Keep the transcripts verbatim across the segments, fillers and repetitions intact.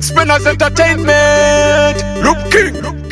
Spinners Entertainment. Loop King.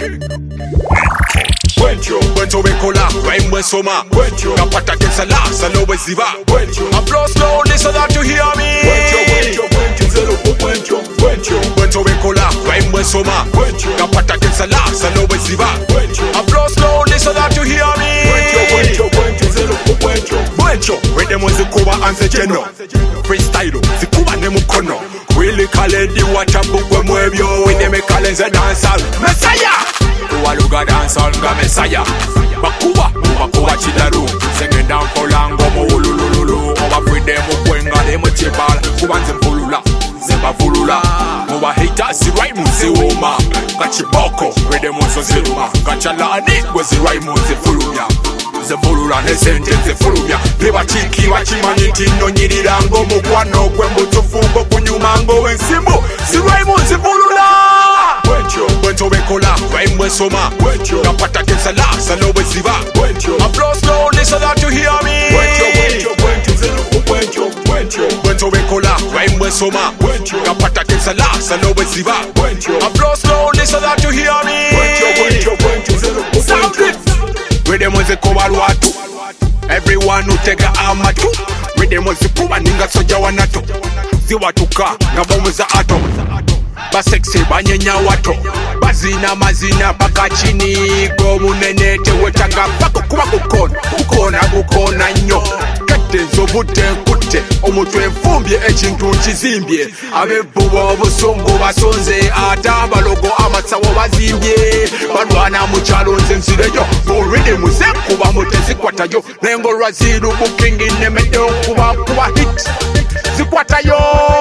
Wencho, wencho wekola, rhyme we soma. Wencho, kapata kensala, salo we ziva. Wencho, applause slowly so that you hear me. Wencho, wencho, wencho, zero wencho, wencho, wencho wekola, rhyme we soma. Wencho, kapata kensala, salo we ziva. Wencho, applause slowly so that you hear me. Wencho, wencho, wencho, zero wencho, wencho. Rhythm was the kuba and the geno. Freestyle, the kuba ne mukono. Really kale di wacha bukwe mwebyo. We dem kale ze dancehall Messiah. Waluga dancehall nga Messiah. Bakuba, bakuba chidaru. Singing down for lango mo ulululu. Oba freedom ukwenga de mo chibala. Kuba nze mfulula, zemba fulula. Oba haters si right mu se woma. Kachiboko, rhythm so ziluma. Kachalani gwezi right mu se fulumya. Ze fulula ne sentence fulumya. Liba chiki wachimanyi tino nyirirango mukwano kwe mutufuko kunyumango wensimbo. Si right mu se fulula. Wencho, wencho wekola, rhyme we soma. Wencho, kapata kensala, salo we ziva. Wencho, applause slowly so that you hear me. Wencho, wencho, wencho, zero wencho, wencho, wencho wekola, rhyme we soma. Wencho, kapata kensala, salo we ziva. Wencho, applause slowly so that you hear me. Wencho, wencho, wencho, zero wencho. Rhythm was a kowa watu. Everyone who take a amatu. Rhythm was a kuba ninga soja wanato. Ziwatuka, ngabomuza ato. Basexy banyenya wato. Bazina mazina paka chini. Go munenete wetaka pako kuba kukona. Kukona kukona nyo. Kete zobute kute. Omutwe mfumbye echintu nchizimbye. Abebuwa obusungu basonze. Ata balogo amatsawo bazimbye. Balwana muchalonze nsirejo. Muridi muzekuba mutezi yo. Nengo raziru bukingi nemedo kuba kuba hit. Zikwata yo.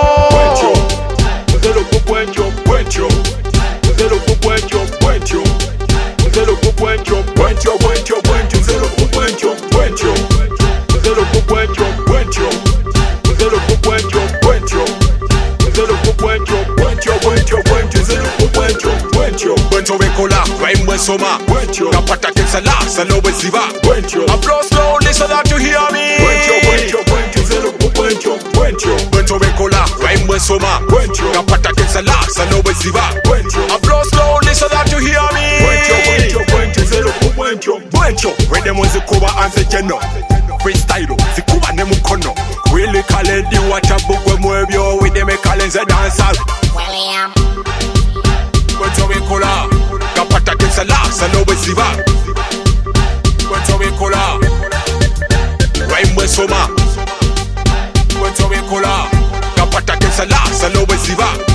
Zero wencho, wencho, zero wencho, wencho, zero wencho, wencho, wencho, wencho, zero wencho, wencho, zero wencho, wencho, zero wencho, wencho, zero wencho, wencho, wencho, wencho, zero wencho, wencho, wencho wekola, rhyme we soma. Wencho, kapata kensala, salo we ziva. Wencho, applause slowly so that you hear me. Wencho, wencho, wencho, zero wencho, wencho, wencho wekola, rhyme we soma. Wencho, kapata kensala, salo we ziva. Wencho, applause slowly so that you hear me. Wencho, wencho, wencho, zero wencho, wencho. Rhythm was the kuba and the geno. Freestyle, the kuba ne mukono. Really kale di wacha bukwe mwebyo. We dem kale ze dancehall William. Wencho wekola, kapata kensala, salo we ziva. Wencho wekola, rhyme we soma. Wencho wekola, kapata kensala, salo we ziva.